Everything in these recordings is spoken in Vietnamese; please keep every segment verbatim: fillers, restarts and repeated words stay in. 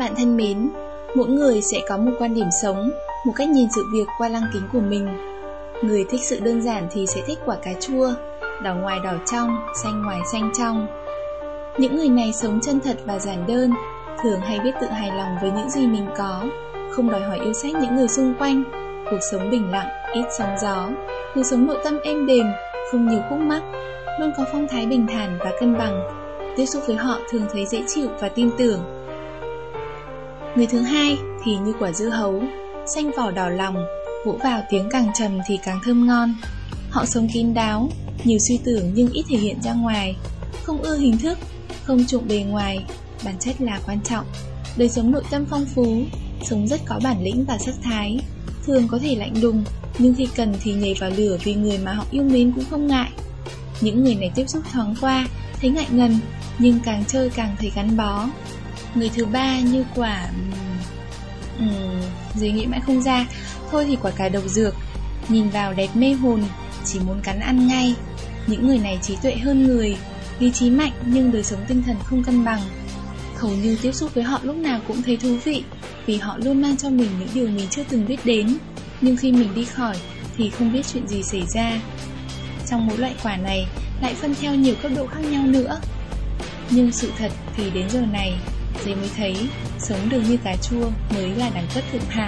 bạn thân mến, mỗi người sẽ có một quan điểm sống, một cách nhìn sự việc qua lăng kính của mình. Người thích sự đơn giản thì sẽ thích quả cà chua, đỏ ngoài đỏ trong, xanh ngoài xanh trong. Những người này sống chân thật và giản đơn, thường hay biết tự hài lòng với những gì mình có, không đòi hỏi yêu sách những người xung quanh. Cuộc sống bình lặng, ít sóng gió, đời sống nội tâm êm đềm, không nhiều khúc mắc, luôn có phong thái bình thản và cân bằng. Tiếp xúc với họ thường thấy dễ chịu và tin tưởng. Người thứ hai thì như quả dưa hấu, xanh vỏ đỏ lòng, vỗ vào tiếng càng trầm thì càng thơm ngon. Họ sống kín đáo, nhiều suy tưởng nhưng ít thể hiện ra ngoài, không ưa hình thức, không chuộng bề ngoài, bản chất là quan trọng. Đời sống nội tâm phong phú, sống rất có bản lĩnh và sắc thái, thường có thể lạnh lùng, nhưng khi cần thì nhảy vào lửa vì người mà họ yêu mến cũng không ngại. Những người này tiếp xúc thoáng qua, thấy ngại ngần, nhưng càng chơi càng thấy gắn bó. Người thứ ba như quả... Uhm, gì nghĩ mãi không ra. Thôi thì quả cà đậu dược, nhìn vào đẹp mê hồn, chỉ muốn cắn ăn ngay. Những người này trí tuệ hơn người, lý trí mạnh nhưng đời sống tinh thần không cân bằng. Hầu như tiếp xúc với họ lúc nào cũng thấy thú vị, vì họ luôn mang cho mình những điều mình chưa từng biết đến. Nhưng khi mình đi khỏi thì không biết chuyện gì xảy ra. Trong mỗi loại quả này lại phân theo nhiều cấp độ khác nhau nữa. Nhưng sự thật thì đến giờ này Giấy mới thấy sống được như cà chua mới là đẳng cấp thượng hạng.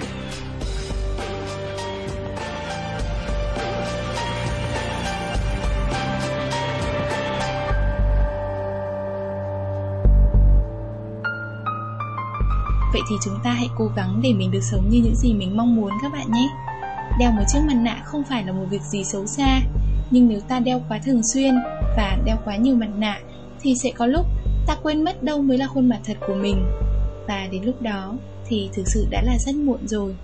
Vậy thì chúng ta hãy cố gắng để mình được sống như những gì mình mong muốn các bạn nhé. Đeo một chiếc mặt nạ không phải là một việc gì xấu xa, nhưng nếu ta đeo quá thường xuyên và đeo quá nhiều mặt nạ thì sẽ có lúc ta quên mất đâu mới là khuôn mặt thật của mình. Và đến lúc đó thì thực sự đã là rất muộn rồi.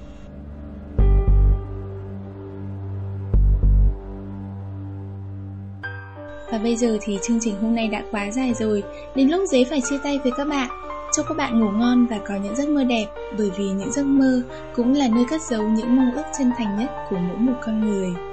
Và bây giờ thì chương trình hôm nay đã quá dài rồi, đến lúc Giấy phải chia tay với các bạn. Chúc các bạn ngủ ngon và có những giấc mơ đẹp, bởi vì những giấc mơ cũng là nơi cất giấu những mong ước chân thành nhất của mỗi một con người.